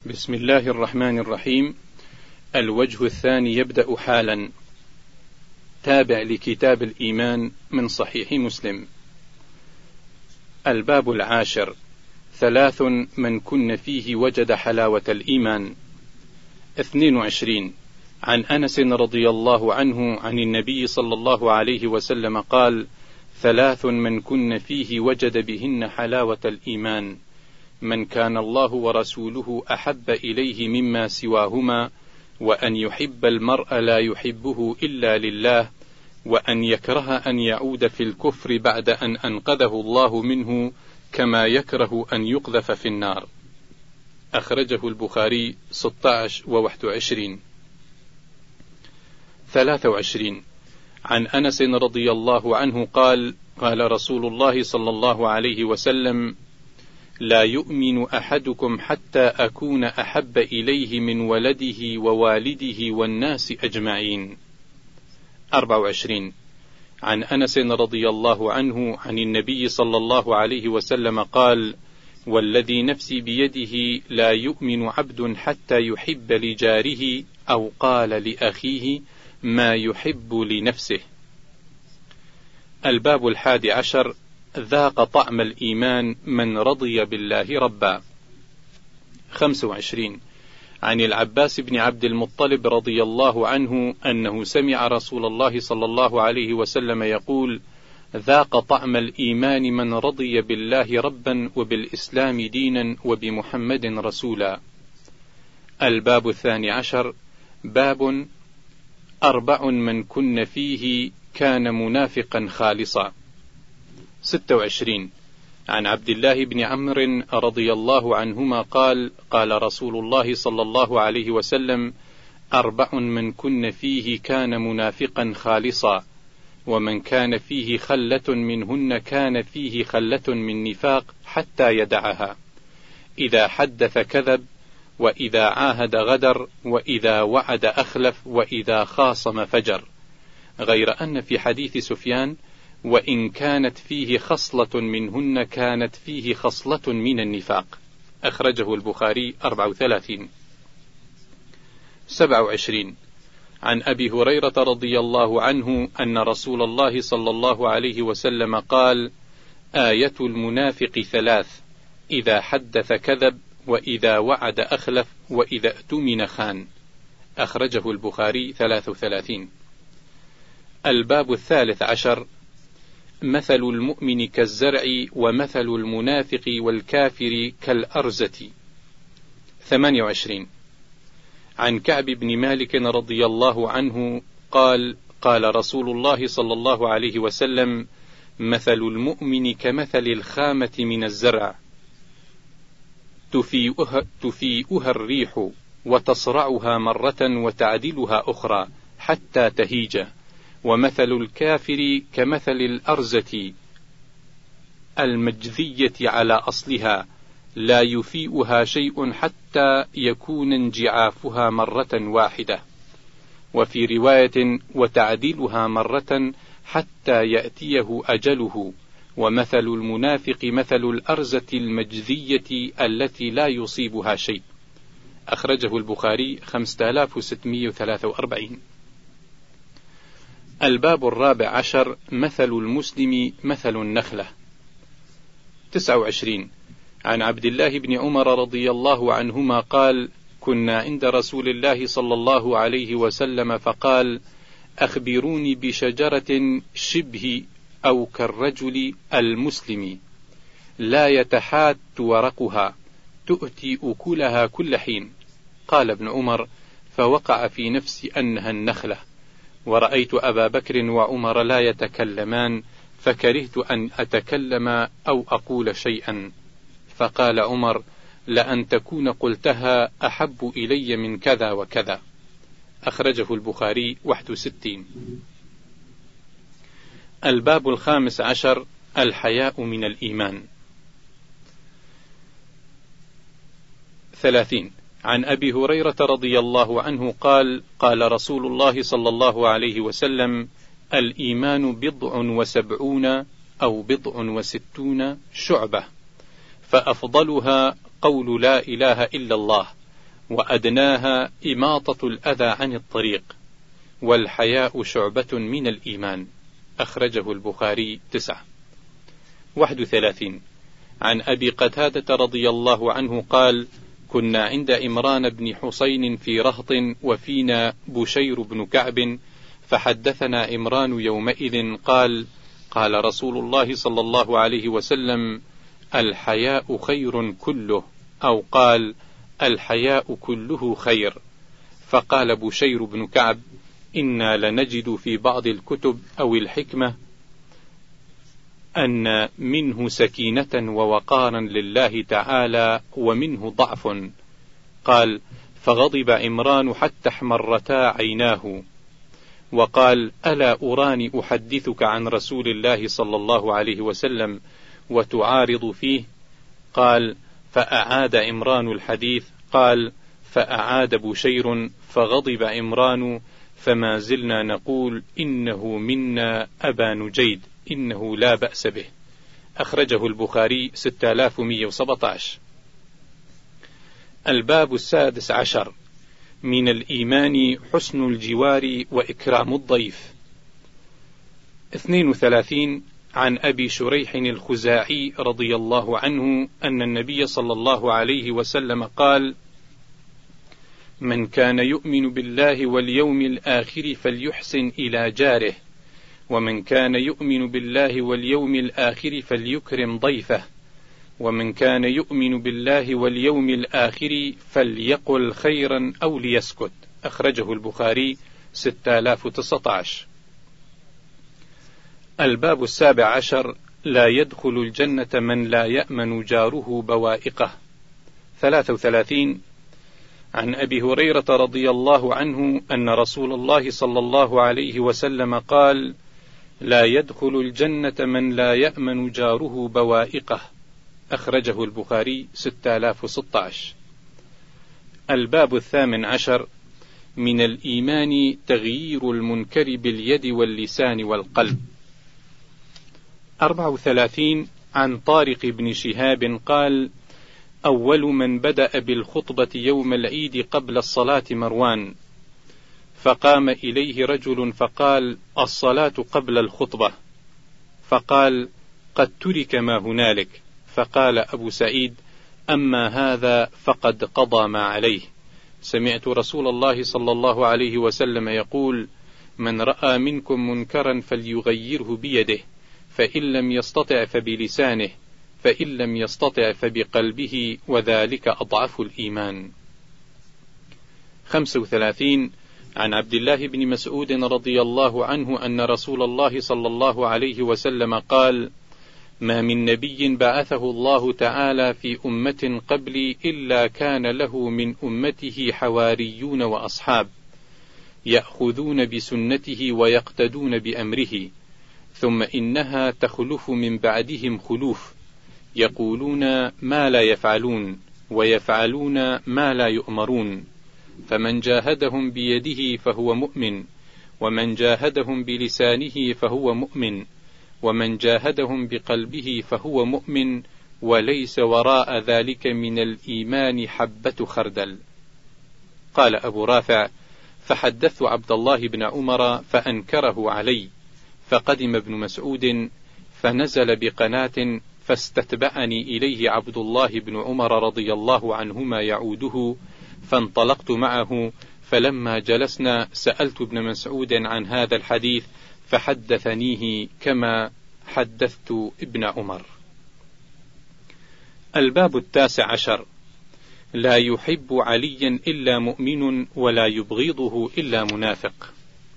بسم الله الرحمن الرحيم. الوجه الثاني يبدأ حالا. تابع لكتاب الإيمان من صحيح مسلم. الباب 10. 3 من كن فيه وجد حلاوة الإيمان. 22. عن أنس رضي الله عنه عن النبي صلى الله عليه وسلم قال: 3 من كن فيه وجد بهن حلاوة الإيمان: من كان الله ورسوله أحب إليه مما سواهما، وأن يحب المرء لا يحبه إلا لله، وأن يكره أن يعود في الكفر بعد أن أنقذه الله منه، كما يكره أن يقذف في النار. أخرجه البخاري 16 و21. 23. عن أنس رضي الله عنه قال: قال رسول الله صلى الله عليه وسلم: لا يؤمن أحدكم حتى أكون أحب إليه من ولده ووالده والناس أجمعين. 24. عن أنس رضي الله عنه عن النبي صلى الله عليه وسلم قال: والذي نفسي بيده لا يؤمن عبد حتى يحب لجاره أو قال لأخيه ما يحب لنفسه. الباب 11. ذاق طعم الإيمان من رضي بالله ربا. 25. عن العباس بن عبد المطلب رضي الله عنه أنه سمع رسول الله صلى الله عليه وسلم يقول: ذاق طعم الإيمان من رضي بالله ربا وبالإسلام دينا وبمحمد رسولا. الباب 12. باب 4 من كن فيه كان منافقا خالصا. 26. عن عبد الله بن عمرو رضي الله عنهما قال: قال رسول الله صلى الله عليه وسلم: 4 من كن فيه كان منافقا خالصا، ومن كان فيه خلة منهن كان فيه خلة من نفاق حتى يدعها: إذا حدث كذب، وإذا عاهد غدر، وإذا وعد أخلف، وإذا خاصم فجر. غير أن في حديث سفيان: وإن كانت فيه خصلة منهن كانت فيه خصلة من النفاق. أخرجه البخاري 34. 27. عن أبي هريرة رضي الله عنه أن رسول الله صلى الله عليه وسلم قال: آية المنافق 3: إذا حدث كذب، وإذا وعد أخلف، وإذا اؤتمن خان. أخرجه البخاري 33. الباب 13. مثل المؤمن كالزرع، ومثل المنافق والكافر كالأرزة. 28. عن كعب بن مالك رضي الله عنه قال: قال رسول الله صلى الله عليه وسلم: مثل المؤمن كمثل الخامة من الزرع، تفيئها الريح وتصرعها مرة وتعدلها أخرى حتى تهيج، ومثل الكافر كمثل الأرزة المجذية على أصلها، لا يفيئها شيء حتى يكون انجعافها مرة واحدة. وفي رواية: وتعدلها مرة حتى يأتيه أجله. ومثل المنافق مثل الأرزة المجذية التي لا يصيبها شيء. أخرجه البخاري 5643. الباب 14. مثل المسلم مثل النخلة. 29. عن عبد الله بن عمر رضي الله عنهما قال: كنا عند رسول الله صلى الله عليه وسلم فقال: أخبروني بشجرة شبه أو كالرجل المسلم، لا يتحات ورقها، تؤتي أكلها كل حين. قال ابن عمر: فوقع في نفسي أنها النخلة، ورأيت أبا بكر وعمر لا يتكلمان، فكرهت أن أتكلم أو أقول شيئا. فقال عمر: لأن تكون قلتها أحب إلي من كذا وكذا. أخرجه البخاري 61. الباب 15. الحياء من الإيمان. 30. عن أبي هريرة رضي الله عنه قال: قال رسول الله صلى الله عليه وسلم: الإيمان 70 أو 60 شعبة، فأفضلها قول لا إله إلا الله، وأدناها إماطة الأذى عن الطريق، والحياء شعبة من الإيمان. أخرجه البخاري 9. 31. عن أبي قتادة رضي الله عنه قال: كنا عند إمران بن حسين في رهط وفينا بشير بن كعب، فحدثنا إمران يومئذ قال: قال رسول الله صلى الله عليه وسلم: الحياء خير كله، أو قال: الحياء كله خير. فقال بشير بن كعب: إنا لنجد في بعض الكتب أو الحكمة أن منه سكينة ووقارا لله تعالى ومنه ضعف. قال: فغضب عمران حتى احمرتا عيناه، وقال: ألا أراني أحدثك عن رسول الله صلى الله عليه وسلم وتعارض فيه؟ قال: فأعاد عمران الحديث. قال: فأعاد بشير فغضب عمران، فما زلنا نقول: إنه منا أبا نجيد، إنه لا بأس به. أخرجه البخاري 6117. الباب 16. من الإيمان حسن الجوار وإكرام الضيف. 32. عن أبي شريح الخزاعي رضي الله عنه أن النبي صلى الله عليه وسلم قال: من كان يؤمن بالله واليوم الآخر فليحسن إلى جاره، ومن كان يؤمن بالله واليوم الآخر فليكرم ضيفه، ومن كان يؤمن بالله واليوم الآخر فليقل خيرا أو ليسكت. أخرجه البخاري 6019. الباب 17. لا يدخل الجنة من لا يأمن جاره بوائقه. 33. عن أبي هريرة رضي الله عنه أن رسول الله صلى الله عليه وسلم قال: لا يدخل الجنة من لا يأمن جاره بوائقه. أخرجه البخاري 6016. الباب 18. من الإيمان تغيير المنكر باليد واللسان والقلب. 34. عن طارق بن شهاب قال: أول من بدأ بالخطبة يوم العيد قبل الصلاة مروان، فقام إليه رجل فقال: الصلاة قبل الخطبة. فقال: قد ترك ما هنالك. فقال أبو سعيد: أما هذا فقد قضى ما عليه. سمعت رسول الله صلى الله عليه وسلم يقول: من رأى منكم منكرا فليغيره بيده، فإن لم يستطع فبلسانه، فإن لم يستطع فبقلبه، وذلك أضعف الإيمان. 35. عن عبد الله بن مسعود رضي الله عنه أن رسول الله صلى الله عليه وسلم قال: ما من نبي بعثه الله تعالى في أمة قبلي إلا كان له من أمته حواريون وأصحاب يأخذون بسنته ويقتدون بأمره، ثم إنها تخلف من بعدهم خلوف يقولون ما لا يفعلون ويفعلون ما لا يؤمرون، فمن جاهدهم بيده فهو مؤمن، ومن جاهدهم بلسانه فهو مؤمن، ومن جاهدهم بقلبه فهو مؤمن، وليس وراء ذلك من الإيمان حبة خردل. قال أبو رافع: فحدثت عبد الله بن عمر فأنكره علي، فقدم ابن مسعود فنزل بقناة، فاستتبعني إليه عبد الله بن عمر رضي الله عنهما يعوده، فانطلقت معه، فلما جلسنا سألت ابن مسعود عن هذا الحديث فحدثنيه كما حدثت ابن عمر. الباب 19. لا يحب عليا إلا مؤمن ولا يبغضه إلا منافق.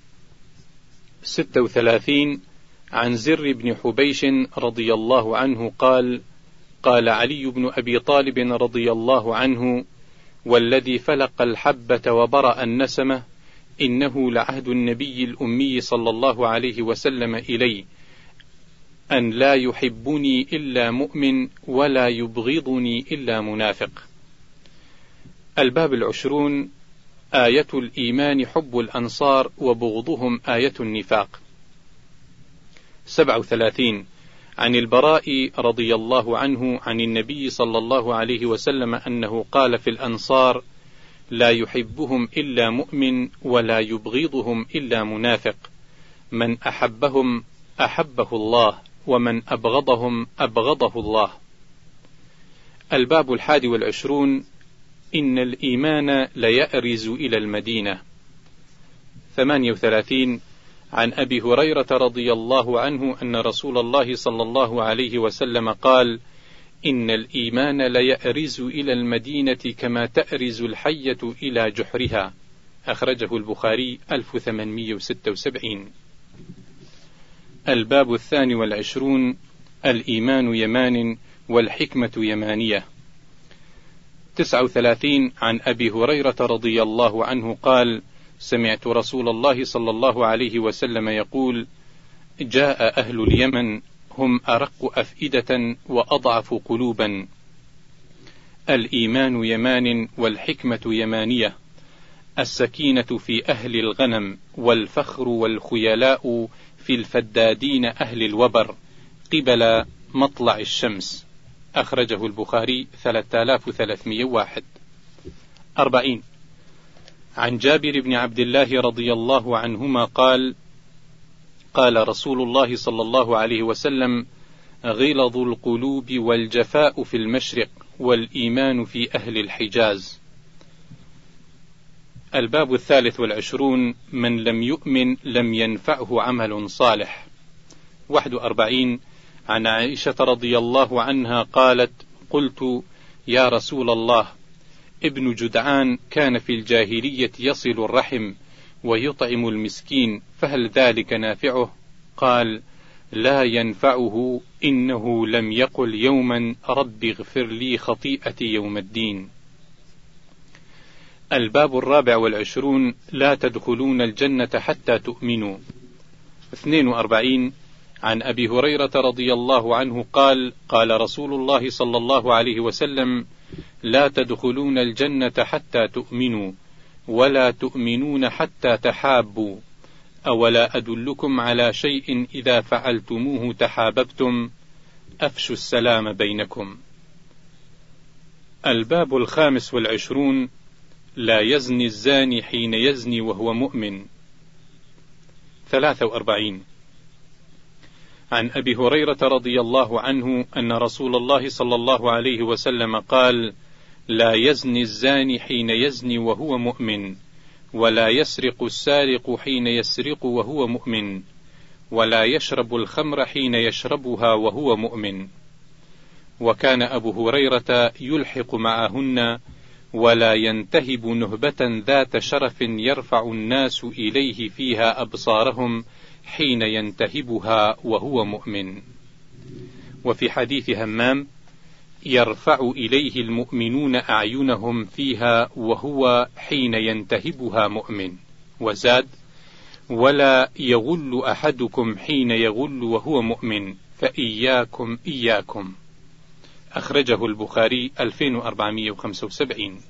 36. عن زر بن حبيش رضي الله عنه قال: قال علي بن أبي طالب رضي الله عنه: والذي فلق الحبة وبرأ النسمة، إنه لعهد النبي الأمي صلى الله عليه وسلم إلي أن لا يحبني إلا مؤمن ولا يبغضني إلا منافق. الباب 20. آية الإيمان حب الأنصار وبغضهم آية النفاق. 37. عن البراء رضي الله عنه عن النبي صلى الله عليه وسلم أنه قال في الأنصار: لا يحبهم إلا مؤمن ولا يبغضهم إلا منافق، من أحبهم أحبه الله ومن أبغضهم أبغضه الله. الباب 21. إن الإيمان ليأرز إلى المدينة. 38. عن أبي هريرة رضي الله عنه أن رسول الله صلى الله عليه وسلم قال: إن الإيمان ليأرز إلى المدينة كما تأرز الحية إلى جحرها. أخرجه البخاري 1876. الباب 22. الإيمان يمان والحكمة يمانية. 39. عن أبي هريرة رضي الله عنه قال: سمعت رسول الله صلى الله عليه وسلم يقول: جاء أهل اليمن هم أرق أفئدة وأضعف قلوبا. الإيمان يمان والحكمة يمانية. السكينة في أهل الغنم، والفخر والخيلاء في الفدادين أهل الوبر قبل مطلع الشمس. أخرجه البخاري 3301. 40. عن جابر بن عبد الله رضي الله عنهما قال: قال رسول الله صلى الله عليه وسلم: غلظ القلوب والجفاء في المشرق، والإيمان في أهل الحجاز. الباب 23. من لم يؤمن لم ينفعه عمل صالح. 41. عن عائشة رضي الله عنها قالت: قلت: يا رسول الله، ابن جدعان كان في الجاهلية يصل الرحم ويطعم المسكين، فهل ذلك نافعه؟ قال: لا ينفعه، إنه لم يقل يوما رب اغفر لي خطيئتي يوم الدين. الباب 24. لا تدخلون الجنة حتى تؤمنوا. 42. عن أبي هريرة رضي الله عنه قال: قال رسول الله صلى الله عليه وسلم: لا تدخلون الجنة حتى تؤمنوا، ولا تؤمنون حتى تحابوا، أولا أدلكم على شيء إذا فعلتموه تحاببتم؟ أفشوا السلام بينكم. الباب 25. لا يزني الزاني حين يزني وهو مؤمن. 43. عن أبي هريرة رضي الله عنه أن رسول الله صلى الله عليه وسلم قال: لا يزني الزاني حين يزني وهو مؤمن، ولا يسرق السارق حين يسرق وهو مؤمن، ولا يشرب الخمر حين يشربها وهو مؤمن. وكان أبو هريرة يلحق معهن، ولا ينتهب نهبة ذات شرف يرفع الناس إليه فيها أبصارهم حين ينتهبها وهو مؤمن. وفي حديث همام: يرفع إليه المؤمنون أعينهم فيها وهو حين ينتهبها مؤمن. وزاد: ولا يغل أحدكم حين يغل وهو مؤمن، فإياكم إياكم. أخرجه البخاري 2475.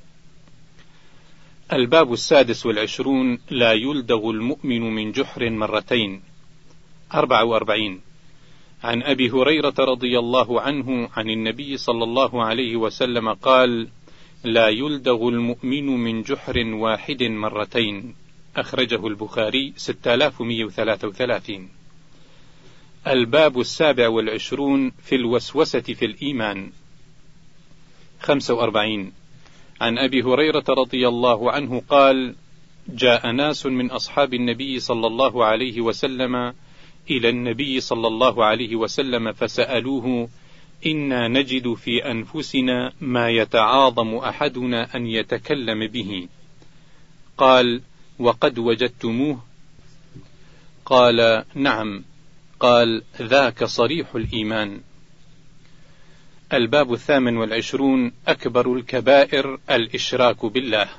الباب 26. لا يلدغ المؤمن من جحر مرتين. 44. عن أبي هريرة رضي الله عنه عن النبي صلى الله عليه وسلم قال: لا يلدغ المؤمن من جحر واحد مرتين. أخرجه البخاري 6133. الباب 27. في الوسوسة في الإيمان. 45. عن أبي هريرة رضي الله عنه قال: جاء ناس من أصحاب النبي صلى الله عليه وسلم إلى النبي صلى الله عليه وسلم فسألوه: إنا نجد في أنفسنا ما يتعاظم أحدنا أن يتكلم به. قال: وقد وجدتموه؟ قال: نعم. قال: ذاك صريح الإيمان. الباب 28. أكبر الكبائر الإشراك بالله.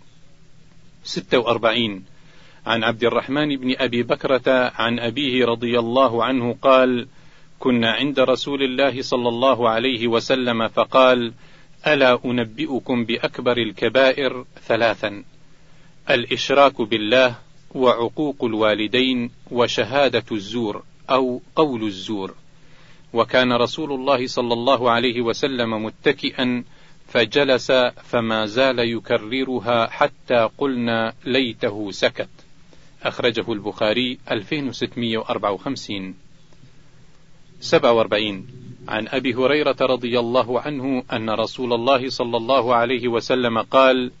46. عن عبد الرحمن بن أبي بكرة عن أبيه رضي الله عنه قال: كنا عند رسول الله صلى الله عليه وسلم فقال: ألا أنبئكم بأكبر الكبائر 3: الإشراك بالله، وعقوق الوالدين، وشهادة الزور أو قول الزور. وكان رسول الله صلى الله عليه وسلم متكئا، فجلس فما زال يكررها حتى قلنا ليته سكت. أخرجه البخاري 2654. 47. عن أبي هريرة رضي الله عنه أن رسول الله صلى الله عليه وسلم قال: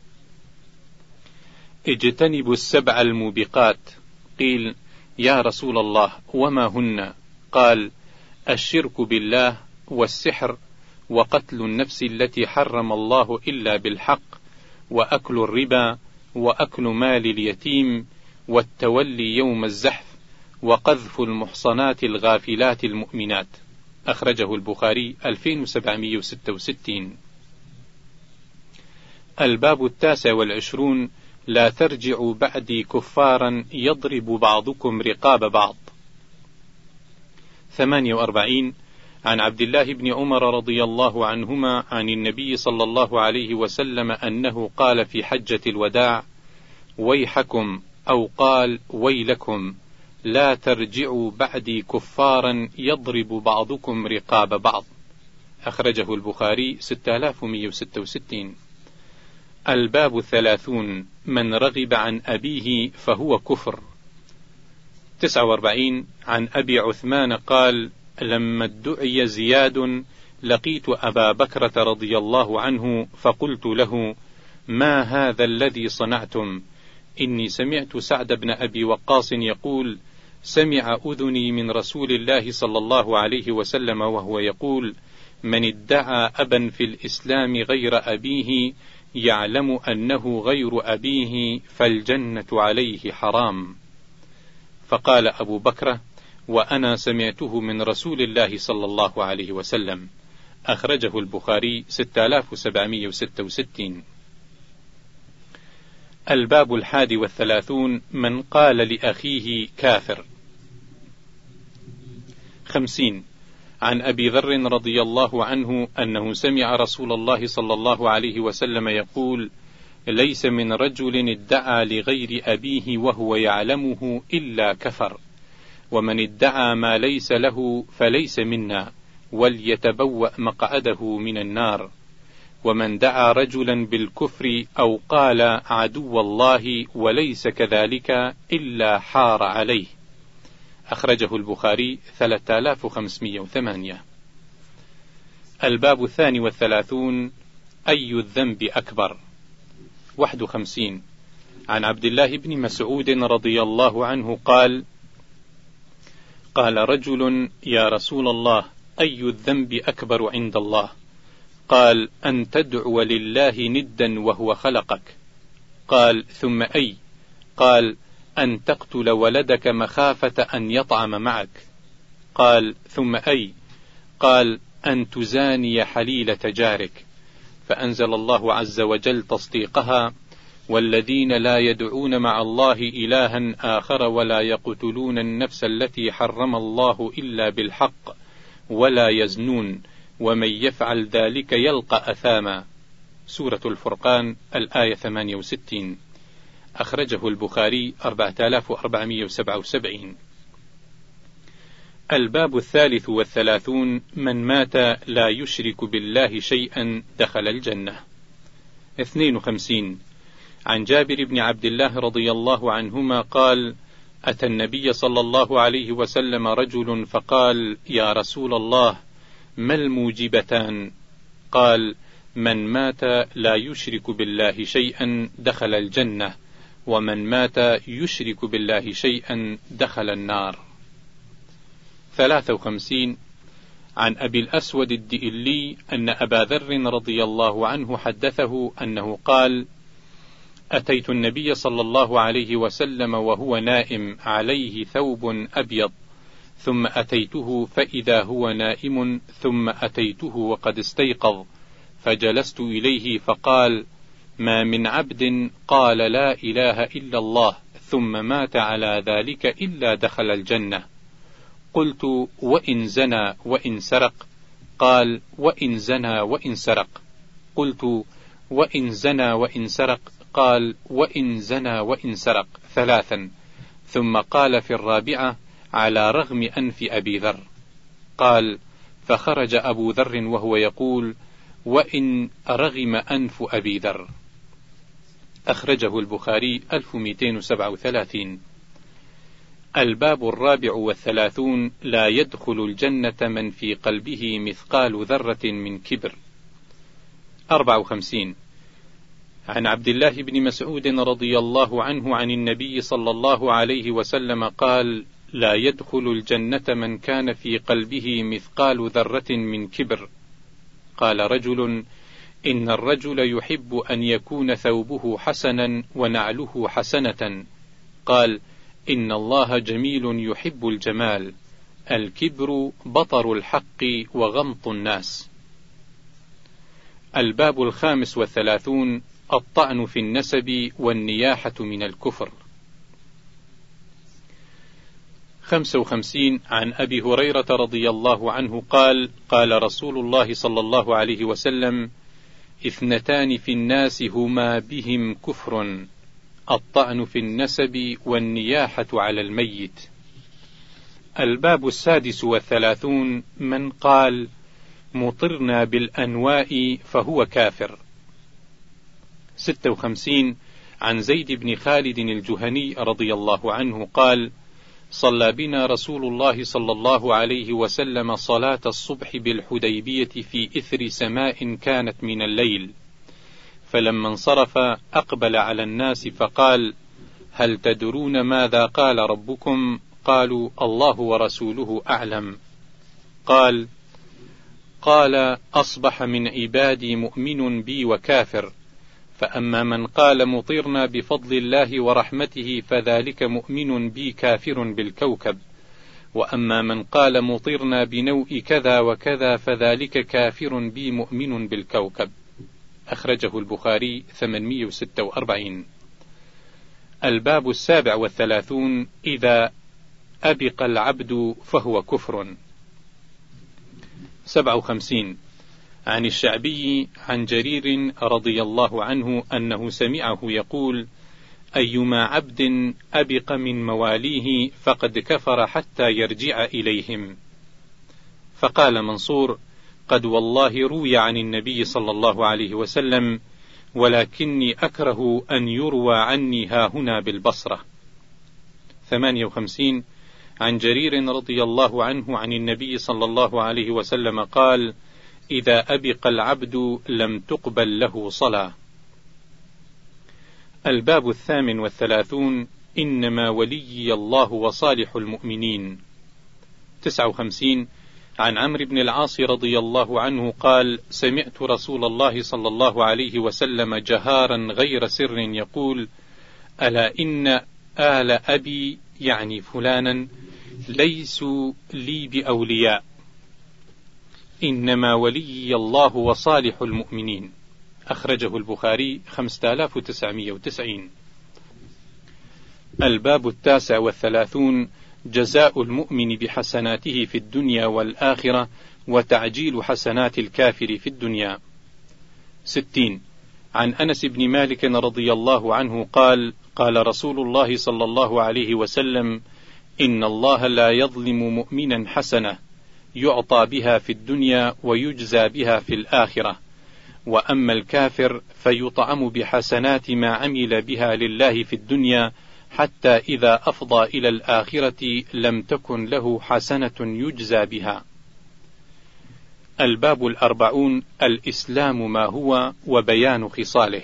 اجتنبوا السبع الموبقات. قيل: يا رسول الله وما هن؟ قال: الشرك بالله، والسحر، وقتل النفس التي حرم الله إلا بالحق، وأكل الربا، وأكل مال اليتيم، والتولي يوم الزحف، وقذف المحصنات الغافلات المؤمنات. أخرجه البخاري 2766. الباب 29. لا ترجعوا بعدي كفارا يضرب بعضكم رقاب بعض. 48. عن عبد الله بن عمر رضي الله عنهما عن النبي صلى الله عليه وسلم أنه قال في حجة الوداع: ويحكم، أو قال ويلكم، لا ترجعوا بعدي كفارا يضرب بعضكم رقاب بعض. أخرجه البخاري 6166. الباب 30. من رغب عن أبيه فهو كفر. 49. عن أبي عثمان قال: لما ادعي زياد لقيت أبا بكرة رضي الله عنه فقلت له: ما هذا الذي صنعتم؟ إني سمعت سعد بن أبي وقاص يقول: سمع أذني من رسول الله صلى الله عليه وسلم وهو يقول: من ادعى أبا في الإسلام غير أبيه يعلم أنه غير أبيه فالجنة عليه حرام. فقال أبو بكر: وأنا سمعته من رسول الله صلى الله عليه وسلم. أخرجه البخاري 6766. الباب 31. من قال لأخيه كافر. 50. عن أبي ذر رضي الله عنه أنه سمع رسول الله صلى الله عليه وسلم يقول: ليس من رجل ادعى لغير أبيه وهو يعلمه إلا كفر، ومن ادعى ما ليس له فليس منا، وليتبوأ مقعده من النار. ومن دعا رجلا بالكفر أو قال عدو الله وليس كذلك إلا حار عليه. أخرجه البخاري 3508. الباب 32. أي الذنب أكبر. 51. عن عبد الله بن مسعود رضي الله عنه قال: قال رجل: يا رسول الله، أي الذنب أكبر عند الله؟ قال: أن تدعو لله ندا وهو خلقك. قال: ثم أي؟ قال: أن تقتل ولدك مخافة أن يطعم معك. قال: ثم أي؟ قال: أن تزاني حليلة جارك. فأنزل الله عز وجل تصديقها: والذين لا يدعون مع الله إلها آخر ولا يقتلون النفس التي حرم الله إلا بالحق ولا يزنون ومن يفعل ذلك يلقى أثاما. سورة الفرقان الآية 68. أخرجه البخاري 4477. الباب 33. من مات لا يشرك بالله شيئا دخل الجنة. 52. عن جابر بن عبد الله رضي الله عنهما قال: أتى النبي صلى الله عليه وسلم رجل فقال: يا رسول الله، ما الموجبتان؟ قال: من مات لا يشرك بالله شيئا دخل الجنة، ومن مات يشرك بالله شيئا دخل النار. 53. عن أبي الأسود الدئلي أن أبا ذر رضي الله عنه حدثه أنه قال: أتيت النبي صلى الله عليه وسلم وهو نائم عليه ثوب أبيض، ثم أتيته فإذا هو نائم، ثم أتيته وقد استيقظ، فجلست إليه فقال: ما من عبد قال لا إله إلا الله ثم مات على ذلك إلا دخل الجنة. قلت: وإن زنى وإن سرق؟ قال: وإن زنى وإن سرق. قلت: وإن زنى وإن سرق؟ قال: وإن زنى وإن سرق 3. ثم قال في الرابعة: على رغم أنف أبي ذر. قال: فخرج أبو ذر وهو يقول: وإن رغم أنف أبي ذر. أخرجه البخاري 1237. الباب 34. لا يدخل الجنة من في قلبه مثقال ذرة من كبر. 54. عن عبد الله بن مسعود رضي الله عنه عن النبي صلى الله عليه وسلم قال: لا يدخل الجنة من كان في قلبه مثقال ذرة من كبر. قال رجل: إن الرجل يحب أن يكون ثوبه حسنا ونعله حسنة. قال: إن الله جميل يحب الجمال. الكبر بطر الحق وغمط الناس. الباب 35. الطعن في النسب والنياحة من الكفر. 55. عن أبي هريرة رضي الله عنه قال: قال رسول الله صلى الله عليه وسلم: 2 في الناس هما بهم كفر: الطعن في النسب والنياحة على الميت. الباب 36. من قال: مطرنا بالأنواء فهو كافر. 56. عن زيد بن خالد الجهني رضي الله عنه قال: صلى بنا رسول الله صلى الله عليه وسلم صلاة الصبح بالحديبية في إثر سماء كانت من الليل، فلما انصرف أقبل على الناس فقال: هل تدرون ماذا قال ربكم؟ قالوا: الله ورسوله أعلم. قال: أصبح من عبادي مؤمن بي وكافر، فأما من قال مطرنا بفضل الله ورحمته فذلك مؤمن بي كافر بالكوكب، وأما من قال مطرنا بنوء كذا وكذا فذلك كافر بي مؤمن بالكوكب. أخرجه البخاري 846. الباب 37. إذا أبق العبد فهو كفر. 57. عن الشعبي عن جرير رضي الله عنه أنه سمعه يقول: أيما عبد أبق من مواليه فقد كفر حتى يرجع إليهم. فقال منصور: قد والله روي عن النبي صلى الله عليه وسلم، ولكني أكره أن يروى عني هاهنا بالبصرة. 58. عن جرير رضي الله عنه عن النبي صلى الله عليه وسلم قال: إذا أبق العبد لم تقبل له صلاة. الباب 38. إنما وليي الله وصالح المؤمنين. 59. عن عمرو بن العاص رضي الله عنه قال: سمعت رسول الله صلى الله عليه وسلم جهارا غير سر يقول: ألا إن آل أبي، يعني فلانا، ليسوا لي بأولياء، إنما وليي الله وصالح المؤمنين. أخرجه البخاري 5990. الباب 39. جزاء المؤمن بحسناته في الدنيا والآخرة، وتعجيل حسنات الكافر في الدنيا. 60. عن أنس بن مالك رضي الله عنه قال: قال رسول الله صلى الله عليه وسلم: إن الله لا يظلم مؤمنا حسنة يعطى بها في الدنيا ويجزى بها في الآخرة، وأما الكافر فيطعم بحسنات ما عمل بها لله في الدنيا، حتى إذا أفضى إلى الآخرة لم تكن له حسنة يجزى بها. الباب 40. الإسلام ما هو وبيان خصاله.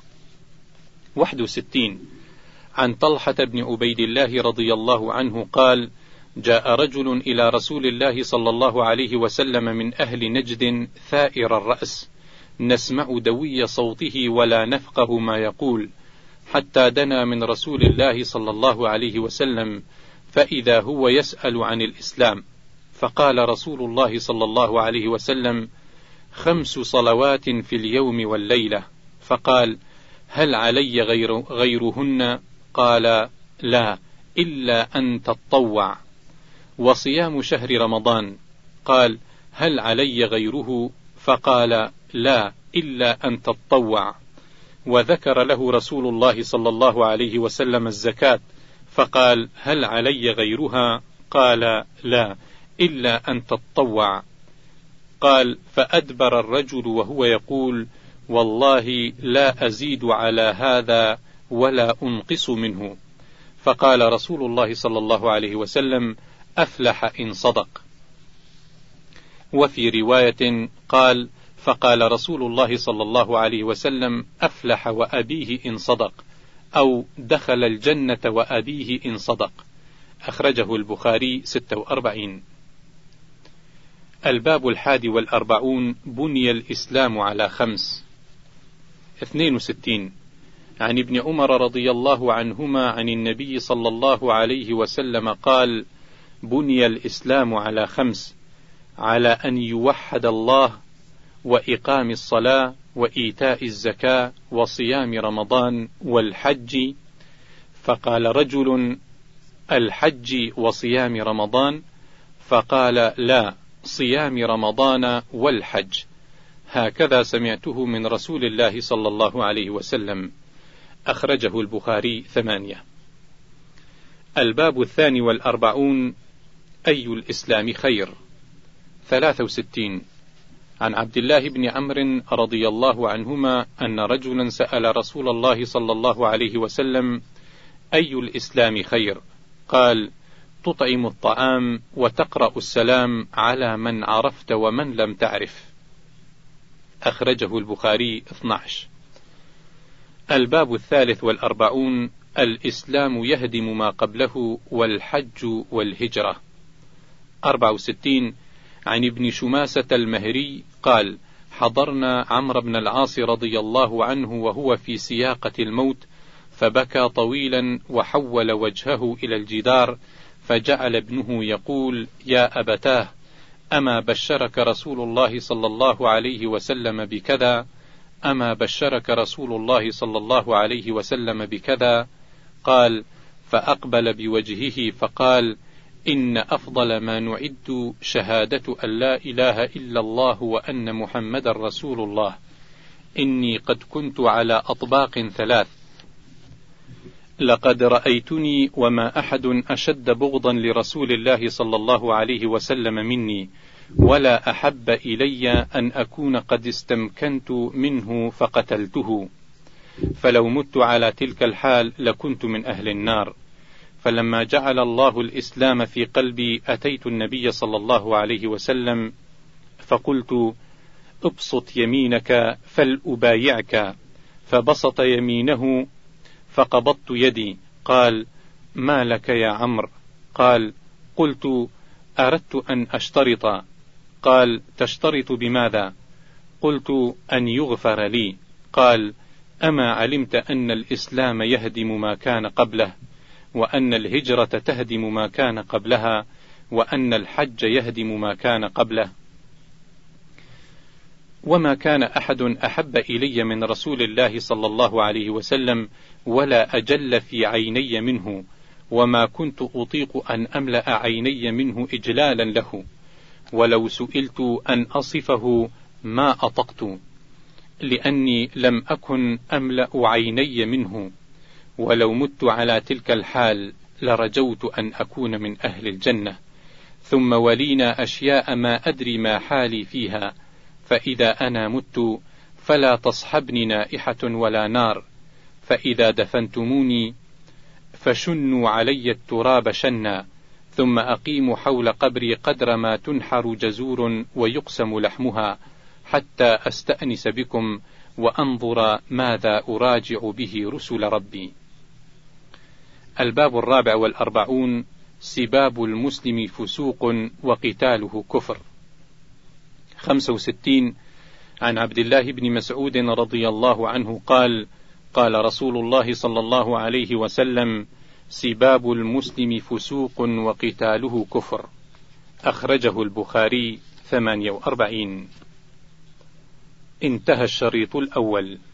61. عن طلحة بن عبيد الله رضي الله عنه قال: جاء رجل إلى رسول الله صلى الله عليه وسلم من أهل نجد ثائر الرأس، نسمع دوي صوته ولا نفقه ما يقول، حتى دنا من رسول الله صلى الله عليه وسلم، فإذا هو يسأل عن الإسلام، فقال رسول الله صلى الله عليه وسلم: 5 صلوات في اليوم والليلة. فقال: هل علي غيرهن؟ قال: لا، إلا أن تطوع. وصيام شهر رمضان. قال: هل علي غيره؟ فقال: لا، إلا أن تطوع. وذكر له رسول الله صلى الله عليه وسلم الزكاة، فقال: هل علي غيرها؟ قال: لا، إلا أن تطوع. قال: فأدبر الرجل وهو يقول: والله لا أزيد على هذا ولا أنقص منه. فقال رسول الله صلى الله عليه وسلم: أفلح إن صدق. وفي رواية قال: فقال رسول الله صلى الله عليه وسلم: أفلح وأبيه إن صدق، أو دخل الجنة وأبيه إن صدق. أخرجه البخاري 46. الباب 41. بني الإسلام على 5. 62. عن ابن عمر رضي الله عنهما عن النبي صلى الله عليه وسلم قال: بني الإسلام على 5: على أن يوحد الله، وإقام الصلاة، وإيتاء الزكاة، وصيام رمضان، والحج. فقال رجل: الحج وصيام رمضان؟ فقال: لا، صيام رمضان والحج، هكذا سمعته من رسول الله صلى الله عليه وسلم. أخرجه البخاري 8. الباب 42. أي الإسلام خير؟ 63. عن عبد الله بن عمرو رضي الله عنهما أن رجلا سأل رسول الله صلى الله عليه وسلم: أي الإسلام خير؟ قال: تطعم الطعام، وتقرأ السلام على من عرفت ومن لم تعرف. أخرجه البخاري 12. الباب 43. الإسلام يهدم ما قبله، والحج والهجرة. 64. عن ابن شماسة المهري قال: حضرنا عمرو بن العاص رضي الله عنه وهو في سياقة الموت، فبكى طويلا وحول وجهه إلى الجدار، فجعل ابنه يقول: يا أبتاه، أما بشرك رسول الله صلى الله عليه وسلم بكذا؟ أما بشرك رسول الله صلى الله عليه وسلم بكذا؟ قال: فأقبل بوجهه فقال: إن أفضل ما نعد شهادة أن لا إله إلا الله وأن محمد رسول الله. إني قد كنت على أطباق 3، لقد رأيتني وما أحد أشد بغضا لرسول الله صلى الله عليه وسلم مني، ولا أحب إلي أن أكون قد استمكنت منه فقتلته، فلو مت على تلك الحال لكنت من أهل النار. فلما جعل الله الإسلام في قلبي أتيت النبي صلى الله عليه وسلم فقلت: ابسط يمينك فلأبايعك، فبسط يمينه فقبضت يدي. قال: ما لك يا عمرو؟ قال: قلت: أردت أن أشترط. قال: تشترط بماذا؟ قلت: أن يغفر لي. قال: أما علمت أن الإسلام يهدم ما كان قبله، وأن الهجرة تهدم ما كان قبلها، وأن الحج يهدم ما كان قبله؟ وما كان أحد أحب إلي من رسول الله صلى الله عليه وسلم، ولا أجل في عيني منه، وما كنت أطيق أن أملأ عيني منه إجلالا له، ولو سئلت أن أصفه ما أطقت، لأني لم أكن أملأ عيني منه، ولو مت على تلك الحال لرجوت أن أكون من أهل الجنة. ثم ولينا أشياء ما أدري ما حالي فيها، فإذا أنا مت فلا تصحبني نائحة ولا نار، فإذا دفنتموني فشنوا علي التراب شنا، ثم أقيم حول قبري قدر ما تنحر جزور ويقسم لحمها، حتى أستأنس بكم وأنظر ماذا أراجع به رسل ربي. الباب 44. سباب المسلم فسوق وقتاله كفر. 65. عن عبد الله بن مسعود رضي الله عنه قال: قال رسول الله صلى الله عليه وسلم: سباب المسلم فسوق وقتاله كفر. أخرجه البخاري 48. انتهى الشريط الأول.